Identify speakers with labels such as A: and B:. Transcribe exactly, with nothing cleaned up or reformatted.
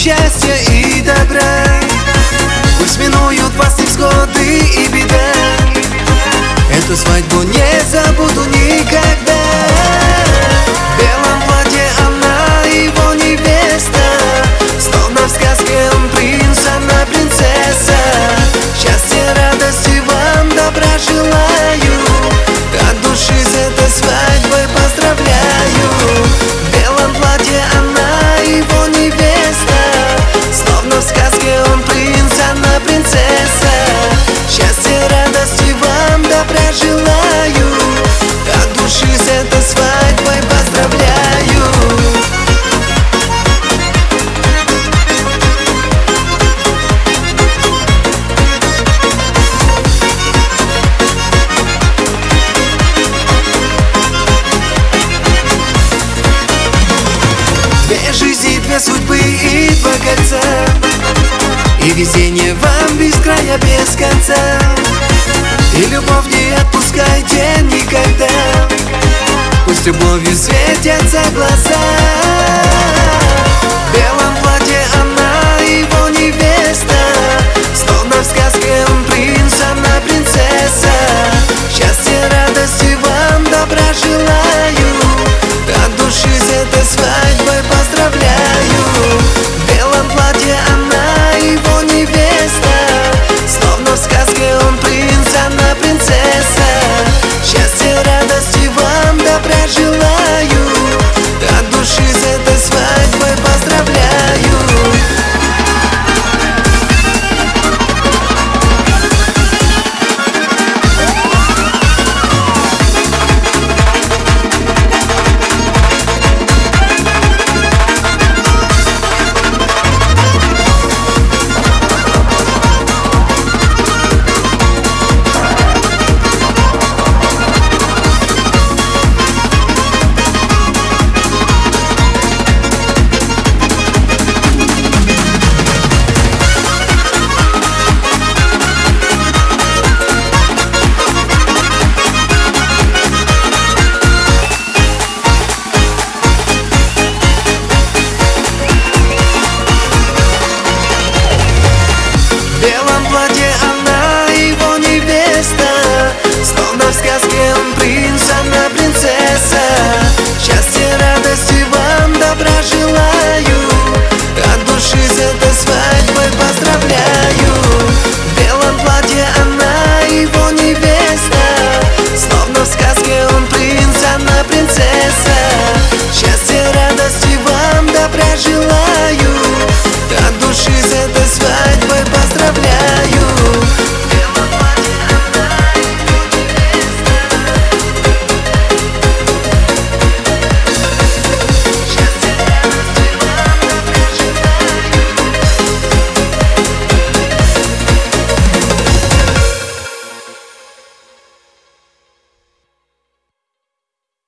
A: счастья и добра. Пусть минуют вас невзгоды и беда, эту свадьбу не забуду никогда. В белом платье она его невеста, словно в сказке он принц, она принцесса. Счастья, радости вам, добра желаю, от души с этой свадьбой поздравляю. В белом платье она его невеста, словно в сказке он принц, она принцесса. Счастья, радости вам, добра желаю, от души с этой свадьбой поздравляю. Две жизни, две судьбы и два кольца, и везение вам без края, без конца. И любовь не отпускайте никогда, пусть любовью светятся глаза.